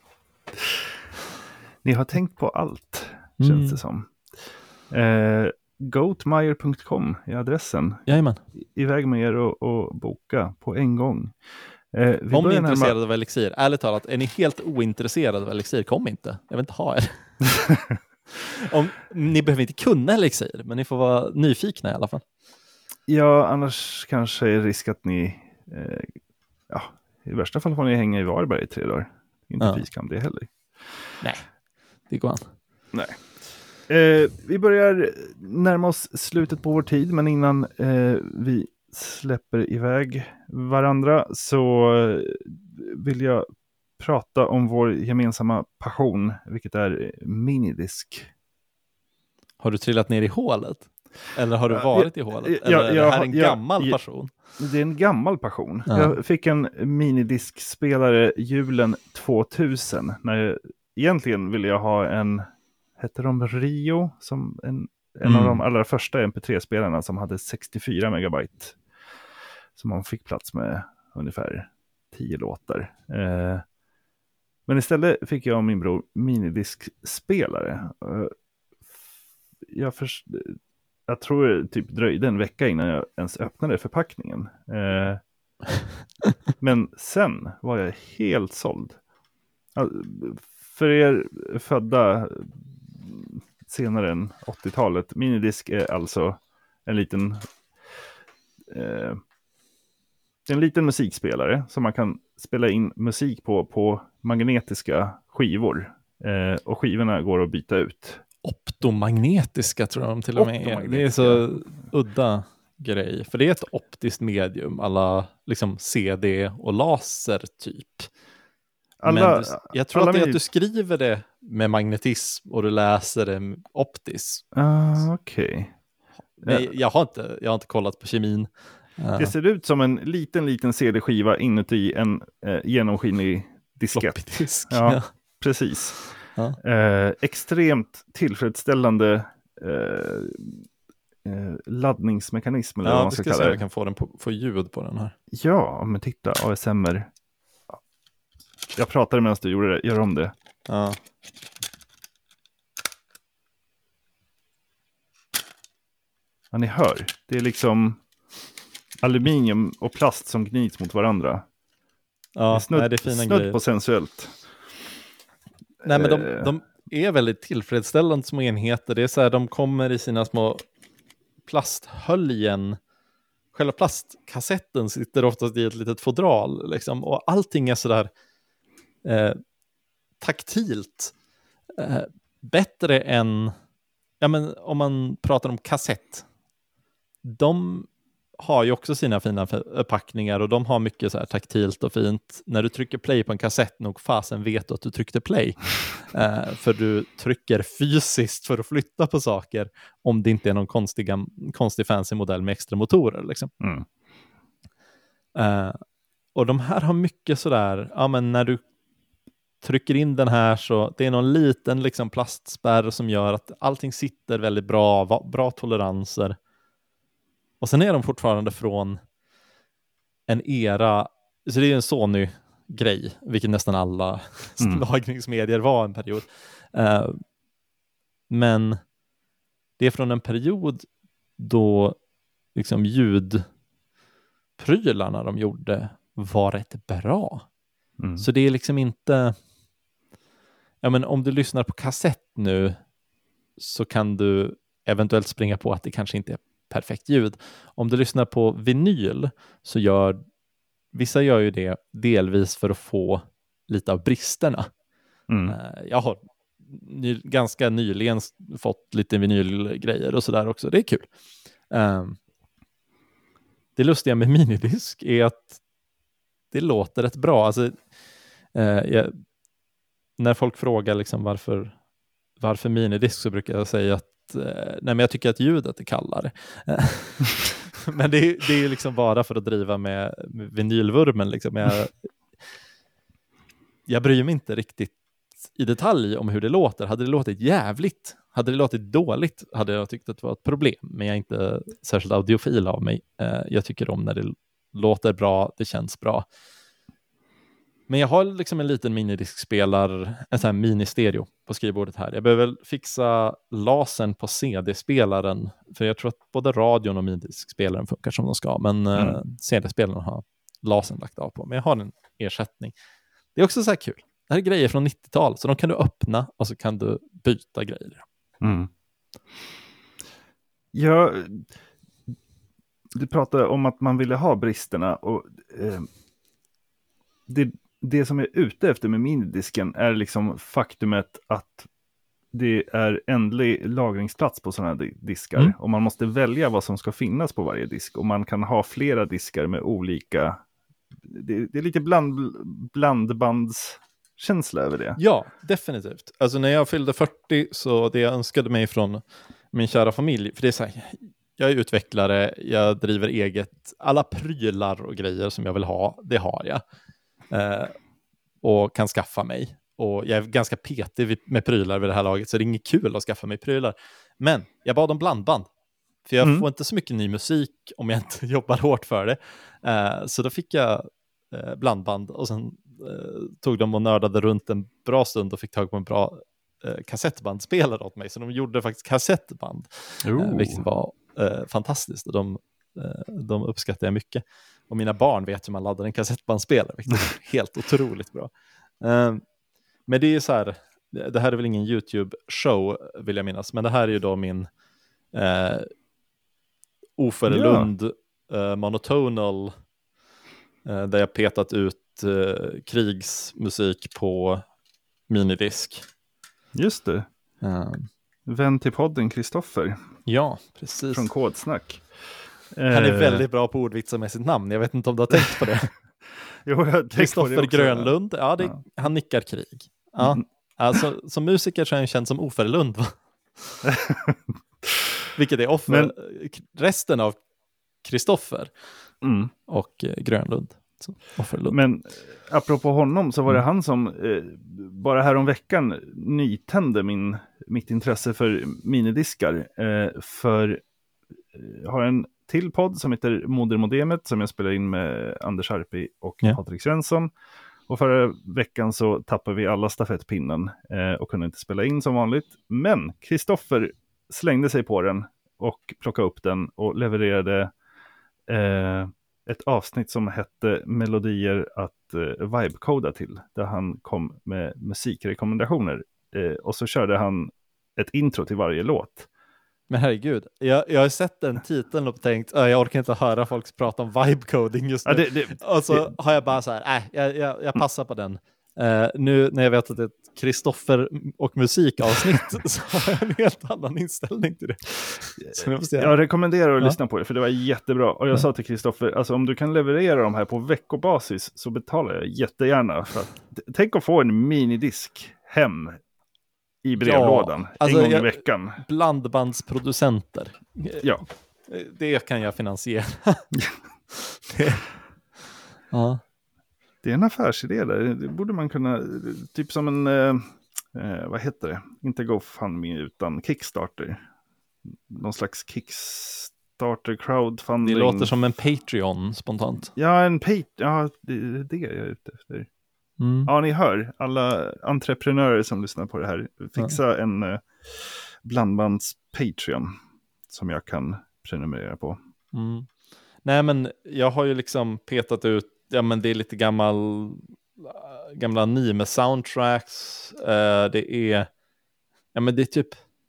Ni har tänkt på allt, känns mm. det som. Uh, goatmeyer punkt com är adressen. Jajamän. Iväg med er och, och boka på en gång. Eh, vi Om ni är närma... intresserade av Elixir, ärligt talat, är ni helt ointresserade av Elixir, kom inte. Jag vill inte ha er. Om, ni behöver inte kunna Elixir, men ni får vara nyfikna i alla fall. Ja, annars kanske är risk att ni, eh, ja, i värsta fall får ni hänga i Varberg i tre dagar. Inte Ja. fiskam det heller. Nej, det går an. Nej. Eh, vi börjar närma oss slutet på vår tid, men innan eh, vi släpper iväg varandra så vill jag prata om vår gemensamma passion, vilket är minidisk. Har du trillat ner i hålet? Eller har du varit i hålet? Eller Ja, är det jag, här en jag, gammal jag, passion? Det är en gammal passion. Ja. Jag fick en minidiskspelare julen tvåtusen. När jag, egentligen ville jag ha en, hette de Rio? Som en, en Mm. av de allra första M P tre-spelarna som hade sextiofyra megabyte. Som man fick plats med ungefär tio låtar. Eh, men istället fick jag och min bror minidiskspelare. Eh, jag först... Jag tror det typ dröjde en vecka innan jag ens öppnade förpackningen. Eh, men sen var jag helt såld. All, för er födda senare än åttiotalet. Minidisk är alltså en liten eh, en liten musikspelare som man kan spela in musik på på magnetiska skivor. Eh, och skivorna går att byta ut. Optomagnetiska tror jag de till och med är. Det är så udda grej. För det är ett optiskt medium, alla liksom C D och laser typ. Alla, Men du, jag tror alla att det är min... att du skriver det med magnetism och du läser det optiskt. Ah, okej. Okay. Men jag har inte, jag har inte kollat på kemin. Det ser ut som en liten, liten C D-skiva inuti en eh, genomskinlig diskett. Disk, ja, ja, precis. Ja. Eh, extremt tillfredsställande eh, eh, laddningsmekanism. Eller Ja, vad man det ska ska kalla se om det. jag kan få, den på, få ljud på den här. Ja, men titta, A S M R. Jag pratade medan du gjorde det, gör om det. Ja. Ja, ni hör. Det är liksom aluminium och plast som gnids mot varandra. Ja, det är snudd, nej, det är fina snudd grejer. på sensuellt. Nej, men de, Eh. de är väldigt tillfredsställande små enheter. Det är så här, de kommer i sina små plasthöljen. Själva plastkassetten sitter oftast i ett litet fodral. Liksom, och allting är sådär eh, taktilt. Eh, bättre än, ja men om man pratar om kassett. De har ju också sina fina förpackningar och de har mycket så här taktilt och fint. När du trycker play på en kassett, nog fasen vet du att du tryckte play. eh, för du trycker fysiskt för att flytta på saker om det inte är någon konstig, konstig fancy modell med extra motorer. Liksom. Mm. Eh, och de här har mycket sådär, ja men när du trycker in den här så det är någon liten liksom plastspärr som gör att allting sitter väldigt bra, bra toleranser. Och sen är de fortfarande från en era, så det är en Sony-grej, vilket nästan alla mm. lagringsmedier var en period. Uh, men det är från en period då liksom ljudprylarna de gjorde var rätt bra. Mm. Så det är liksom inte, ja men om du lyssnar på kassett nu så kan du eventuellt springa på att det kanske inte är perfekt ljud. Om du lyssnar på vinyl så gör vissa gör ju det delvis för att få lite av bristerna. Mm. Jag har ny, ganska nyligen fått lite vinylgrejer och sådär också. Det är kul. Um, det lustiga med minidisk är att det låter rätt bra. Alltså, uh, jag, när folk frågar liksom varför, varför minidisk så brukar jag säga att nej, men jag tycker att ljudet är kallare. Men det är, det är liksom bara för att driva med, med vinylvurmen. Liksom. Jag, jag bryr mig inte riktigt i detalj om hur det låter. Hade det låtit jävligt, hade det låtit dåligt, hade jag tyckt att det var ett problem. Men jag är inte särskilt audiofil av mig. Jag tycker om när det låter bra, det känns bra. Men jag har liksom en liten minidiskspelare, en sån här mini-stereo på skrivbordet här. Jag behöver fixa lasern på C D-spelaren. För jag tror att både radion och minidiskspelaren funkar som de ska. Men mm. uh, C D-spelaren har lasern lagt av på. Men jag har en ersättning. Det är också så här kul. Det här är grejer från nittiotal, så de kan du öppna och så kan du byta grejer. Mm. Ja, du pratade om att man ville ha bristerna och eh, det, det som är ute efter med minidisken är liksom faktumet att det är ändlig lagringsplats på sådana här diskar mm. och man måste välja vad som ska finnas på varje disk och man kan ha flera diskar med olika, det, det är lite bland, blandbandskänsla över det. Ja, definitivt. Alltså när jag fyllde fyrtio så det jag önskade mig från min kära familj, för det är så här, jag är utvecklare, jag driver eget, alla prylar och grejer som jag vill ha, det har jag. Eh, och kan skaffa mig. Och jag är ganska petig med prylar vid det här laget, så det är inget kul att skaffa mig prylar. Men jag bad om blandband. För jag mm. får inte så mycket ny musik om jag inte jobbar hårt för det. Eh, så då fick jag eh, blandband och sen eh, tog de och nördade runt en bra stund och fick tag på en bra eh, kassettbandspelare åt mig. Så de gjorde faktiskt kassettband. Eh, vilket var eh, fantastiskt. Och de, eh, de uppskattar jag mycket. Och mina barn vet hur man laddar en kassettbandspelare. Vilket är helt otroligt bra. Eh, men det är så här, det här är väl ingen YouTube-show vill jag minnas. Men det här är ju då min eh, Oferlund ja. eh, monotonal eh, där jag petat ut eh, krigsmusik på minidisk. Just det. Uh. Vän till podden Kristoffer. Ja, precis. Från Kodsnack. Han är väldigt bra på ordvitsar med sitt namn. Jag vet inte om du har tänkt på det. Kristoffer Grönlund. Ja, det, ja, han nickar krig. Ja. Mm. Alltså, som musiker så är han känd som Oferlund. Vilket är offer. Men, resten av Kristoffer mm. och eh, Grönlund. Så, Offerlund. Men apropå honom så var det mm. han som eh, bara här om veckan nytände min, mitt intresse för minidiskar. Eh, för jag har en till podd som heter Modermodemet som jag spelar in med Anders Harpi och ja. Patrik Svensson. Och förra veckan så tappade vi alla stafettpinnen eh, och kunde inte spela in som vanligt. Men Kristoffer slängde sig på den och plockade upp den och levererade eh, ett avsnitt som hette Melodier att eh, vibecoda till. Där han kom med musikrekommendationer. Eh, och så körde han ett intro till varje låt. Men herregud, jag, jag har sett den titeln och tänkt att jag orkar inte höra folk prata om vibecoding just nu. Ja, det, det, och så det, har jag bara så här, nej, äh, jag, jag, jag passar på den. Uh, nu när jag vet att det är ett Kristoffer och musikavsnitt så har jag en helt annan inställning till det. Så jag, jag rekommenderar att ja. lyssna på det, för det var jättebra. Och jag ja. sa till Kristoffer, alltså om du kan leverera de här på veckobasis så betalar jag jättegärna. För att, tänk att få en minidisk hem i brevlådan ja, alltså en gång jag, i veckan. Blandbandsproducenter. Ja. Det kan jag finansiera. det, ja. det är en affärsidé där. Det borde man kunna, typ som en, eh, vad heter det? Inte GoFundMe utan Kickstarter. Någon slags Kickstarter crowdfunding. Det låter som en Patreon spontant. Ja, en Patreon. Ja, det är det jag är ute efter. Mm. Ja, ni hör, alla entreprenörer som lyssnar på det här, fixa ja. en eh, blandbands Patreon som jag kan prenumerera på. Mm. Nej, men jag har ju liksom petat ut, ja men det är lite gammal gamla anime soundtracks, uh, det är ja men det är typ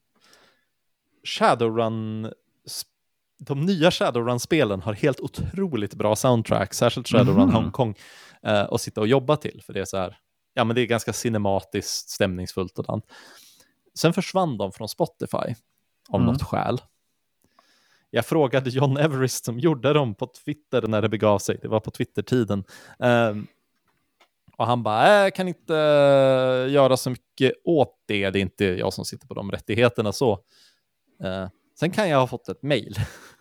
Shadowrun, de nya Shadowrun-spelen har helt otroligt bra soundtracks, särskilt Shadowrun mm. Hongkong. Uh, och sitta och jobba till, för det är så här, ja men det är ganska cinematiskt, stämningsfullt och sånt. Sen försvann de från Spotify av mm. något skäl. Jag frågade John Everest som gjorde dem på Twitter när det begav sig, det var på Twitter-tiden. Uh, och han bara, äh, kan inte uh, göra så mycket åt det, det är inte jag som sitter på de rättigheterna så. Uh, sen kan jag ha fått ett mejl.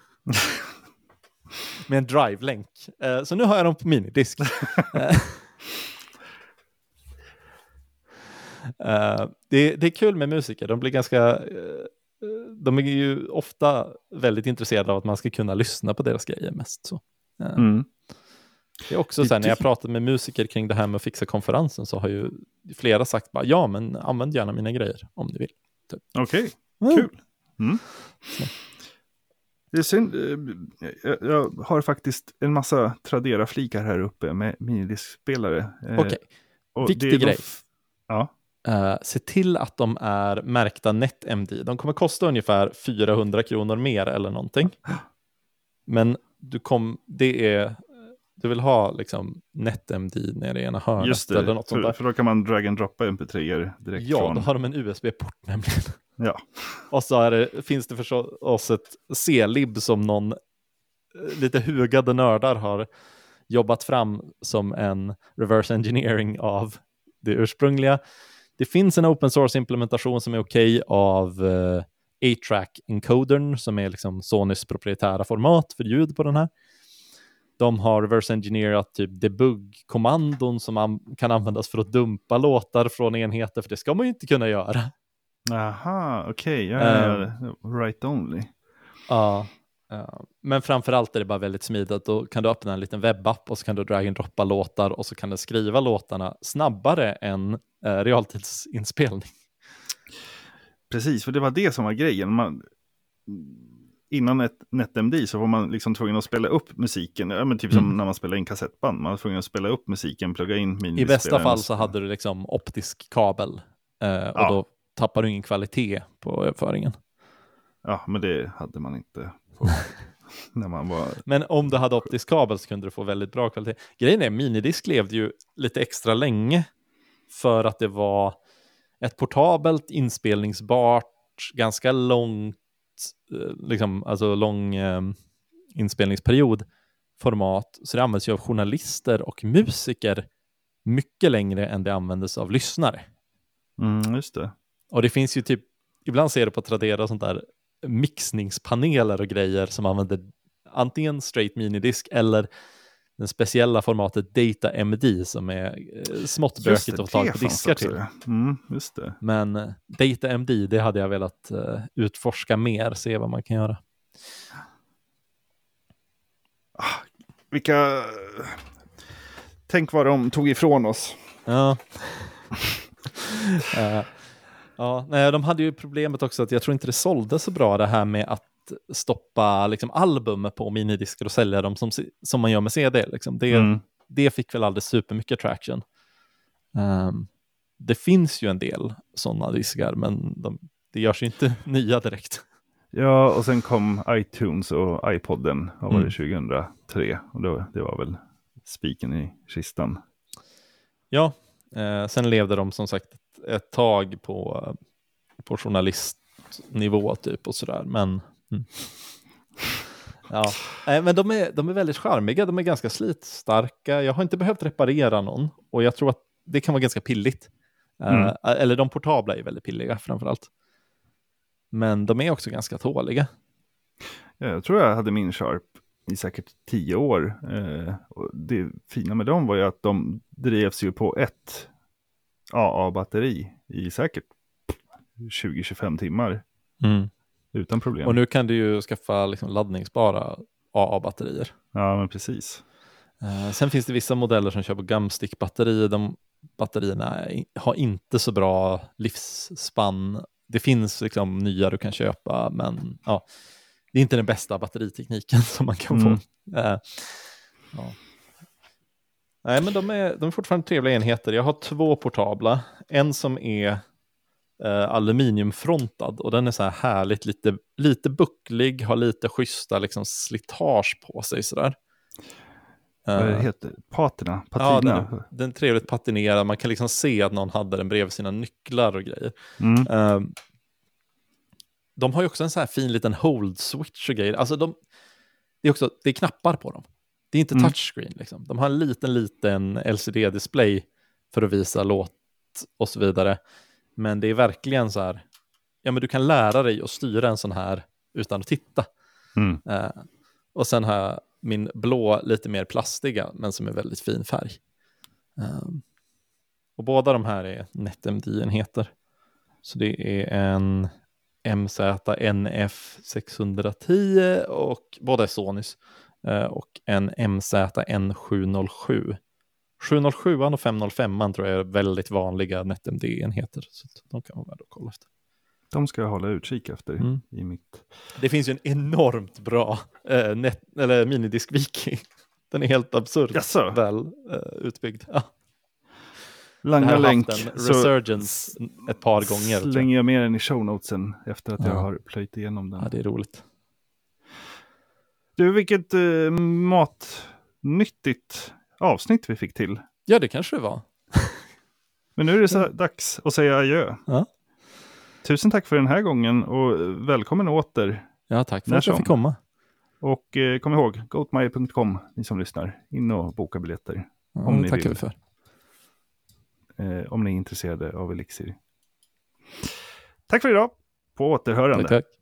Med en drive-länk. Uh, så nu har jag dem på minidisk. uh, det, det är kul med musiker. De blir ganska... Uh, de är ju ofta väldigt intresserade av att man ska kunna lyssna på deras grejer mest. Så. Uh, mm. Det är också så här, när jag pratat med musiker kring det här med att fixa konferensen så har ju flera sagt bara, ja men använd gärna mina grejer om du vill. Typ. Okej, okay. Kul. Mm. Det är synd. Jag, jag har faktiskt en massa Tradera-flikar här uppe med minidiskspelare. Okej, okay. Viktig grej. F- ja. Uh, se till att de är märkta NetMD. De kommer kosta ungefär fyrahundra kronor mer eller någonting. Men du kom, det är, du vill ha liksom NetMD nere i ena hörnet. Just det, eller något för, sånt där. för då kan man drag and droppa M P tre direkt ja, från. då har de en U S B-port nämligen. Ja. Och så är det, finns det för oss ett C-lib som någon lite hugade nördar har jobbat fram som en reverse engineering av det ursprungliga. Det finns en open source implementation som är okej okay av uh, A track encodern som är liksom Sonys proprietära format för ljud på den här. De har reverse engineerat typ debug-kommandon som man kan användas för att dumpa låtar från enheter, för det ska man ju inte kunna göra. Aha, okej. Okay. Yeah, uh, right only. Ja, uh, men framförallt är det bara väldigt smidigt. Då kan du öppna en liten webbapp och så kan du drag and droppa låtar och så kan du skriva låtarna snabbare än uh, realtidsinspelning. Precis, för det var det som var grejen. Man, innan ett NetMD så var man liksom tvungen att spela upp musiken. Ja, men typ mm. som när man spelar in kassettband. Man var tvungen att spela upp musiken, plugga in minidiskspelaren. I bästa fall så hade du liksom optisk kabel. Uh, och ja. Då tappar du ingen kvalitet på överföringen. Ja, men det hade man inte på, när man var... Men om du hade optisk kabel så kunde du få väldigt bra kvalitet. Grejen är, minidisk levde ju lite extra länge för att det var ett portabelt, inspelningsbart, ganska långt, liksom, alltså lång eh, inspelningsperiod format. Så det används ju av journalister och musiker mycket längre än det användes av lyssnare. Mm, just det. Och det finns ju typ, ibland ser du på Tradera sånt där mixningspaneler och grejer som använder antingen straight minidisk eller den speciella formatet DataMD som är eh, smått bökigt att få tag på diskar till. Mm, just det. Men eh, DataMD, det hade jag velat eh, utforska mer, se vad man kan göra. Ah, vilka... Tänk vad de tog ifrån oss. Ja. uh, ja, nej, de hade ju problemet också att jag tror inte det sålde så bra det här med att stoppa liksom album på minidiskar och sälja dem som, som man gör med C D. Liksom. Det, mm. det fick väl aldrig supermycket traction. Um, det finns ju en del sådana diskar, men de, det görs ju inte nya direkt. Ja, och sen kom iTunes och iPodden var mm. det tjugohundratre och då, det var väl spiken i kistan. Ja, eh, sen levde de som sagt ett, ett tag på, på journalistnivå typ och sådär, men mm. ja, eh, men de är, de är väldigt charmiga, de är ganska slitstarka. Jag har inte behövt reparera någon och jag tror att det kan vara ganska pilligt. Mm. Eh, eller de portabla är väldigt pilliga framförallt. Men de är också ganska tåliga. Ja, jag tror jag hade min Sharp i säkert tio år. Eh, och det fina med dem var ju att de drevs ju på ett A A-batteri i säkert tjugo till tjugofem timmar. Mm. Utan problem. Och nu kan du ju skaffa liksom laddningsbara A A-batterier. Ja, men precis. Eh, sen finns det vissa modeller som kör på gumstick-batteri. De batterierna har inte så bra livsspann. Det finns liksom nya du kan köpa, men ja, det är inte den bästa batteritekniken som man kan mm. få. Uh, ja. Nej, men de är, de är fortfarande trevliga enheter. Jag har två portabla. En som är uh, aluminiumfrontad och den är så här härligt lite, lite bucklig, har lite schyssta liksom, slitage på sig sådär. Vad uh, heter patina? Patina. Ja, den, den är trevligt patinerad. Man kan liksom se att någon hade den bredvid sina nycklar och grejer. Mm. Uh, de har ju också en så här fin liten hold switch och grejer. Alltså de, det är också, det är knappar på dem. Det är inte mm. touchscreen liksom. De har en liten, liten L C D-display för att visa låt och så vidare. Men det är verkligen så här, ja men du kan lära dig att styra en sån här utan att titta. Mm. Uh, och sen har jag min blå lite mer plastiga men som är väldigt fin färg. Um, och båda de här är NetMD-enheter. Så det är en M Z N F sexhundratio och båda är Sonys uh, och en M Z N sjuhundrasju. sjuhundrasju och femhundrafem tror jag är väldigt vanliga NetMD-enheter. Så de kan vara värda att kolla efter. De ska jag hålla utkik efter Mm. i mitt... Det finns ju en enormt bra eh, net, eller minidisk-wiki. Den är helt absurd Jaså? väl eh, utbyggd. Ja. Det Langa här har länk. haft en så resurgence ett par gånger. tror slänger jag. jag med den i show notesen efter att Ja. jag har plöjt igenom den. Ja, det är roligt. Du, vilket eh, matnyttigt avsnitt vi fick till. Ja, det kanske det var. Men nu är det så dags att säga adjö. Ja, Tusen tack för den här gången och välkommen åter. ja tack för När att jag som. fick komma. Och eh, kom ihåg, goatmire punkt com, ni som lyssnar. In och boka biljetter. Ja, Om det ni tackar vill. vi för. Eh, om ni är intresserade av Elixir. Tack för idag. På återhörande. Tack, tack.